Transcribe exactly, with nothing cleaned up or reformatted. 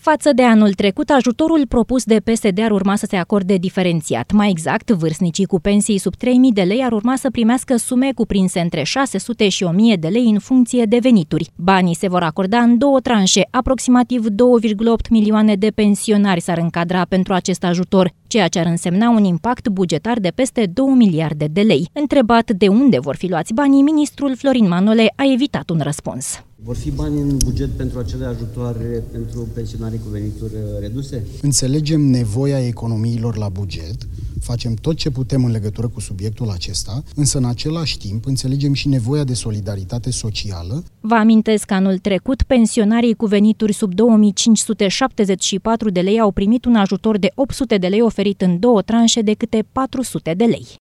Față de anul trecut, ajutorul propus de P S D ar urma să se acorde diferențiat. Mai exact, vârstnicii cu pensii sub trei mii de lei ar urma să primească sume cuprinse între șase sute și o mie de lei în funcție de venituri. Banii se vor acorda în două tranșe, aproximativ două virgulă opt milioane de pensionari s-ar încadra pentru acest ajutor, ceea ce ar însemna un impact bugetar de peste două miliarde de lei. Întrebat de unde vor fi luați banii, ministrul Florin Manole a evitat un răspuns. Vor fi bani în buget pentru acele ajutoare pentru pensionarii cu venituri reduse? Înțelegem nevoia economiilor la buget, facem tot ce putem în legătură cu subiectul acesta, însă în același timp înțelegem și nevoia de solidaritate socială. Vă amintesc că anul trecut, pensionarii cu venituri sub două mii cinci sute șaptezeci și patru de lei au primit un ajutor de opt sute de lei oferit în două tranșe de câte patru sute de lei.